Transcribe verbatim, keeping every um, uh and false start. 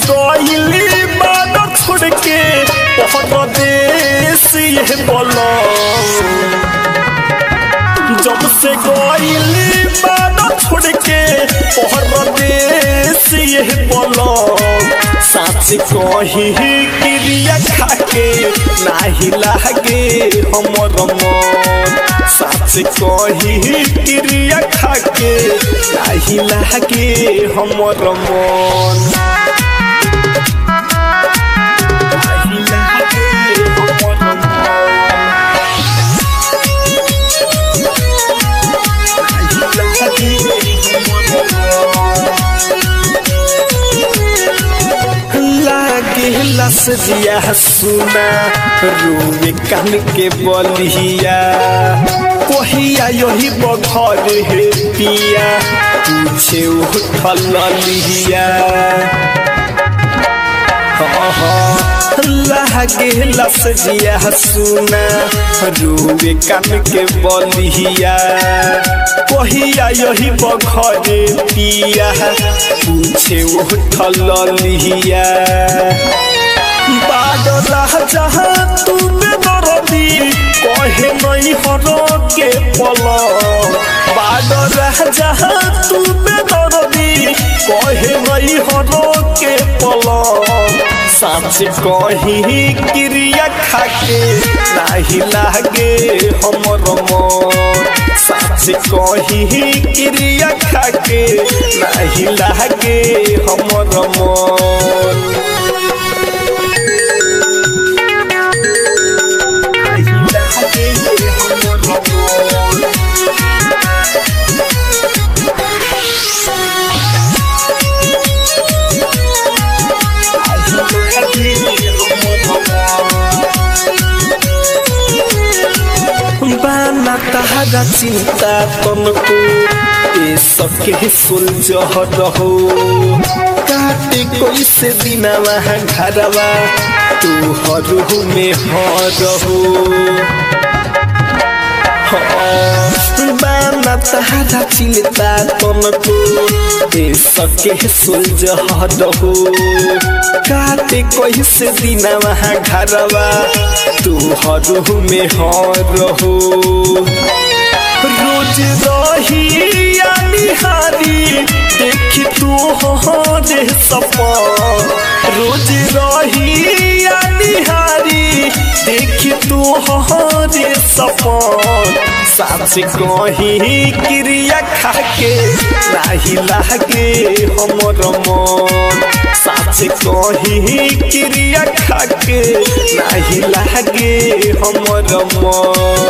गइली बाड़ छोड़ के परदेश ये बोलो जब से गइली बाड़ छोड़ के परदेश ये बोलो साच कही क्रिया खाके नाही लागे हमर मन साच कही क्रिया खाके नाही लागे हमर मन नाही लागे हमर मन नाही लागे लस दिया सुना रूमे कान के बलिया कोहिया यही बघर हे पिया पूछे उठल लिया लागे लस दिया सुना रूमे कान के बलिया कोहिया यही बघर पिया पूछे उठल लिया बाड़ जहाँ तुमे दरदी कहे नहीं हर के पल बाड़ जहाँ तुमे दरदी कहे नहीं हर के पल साच कही क्रिया खाके नाही लागे हमर मन साच कही क्रिया खाके नाही लागे हमर मन बाना तहरा चिंता तनको ए सके सुलझ रहो काटे कोई से दिना वहाँ घरवा तू हरू में हो बाना तहरा चिंता तनको ए सके सुलझ रहो काटे कोई से दिना वहाँ घरवा तू हरू में हो रहो रोज रही निहारी देखी तू हो रे सपन रोज रही निहारी देखी तू हो रे सपन साच कही क्रिया खाके नाही लागे हमर मन साच कही क्रिया खाके नाही लागे हमर मन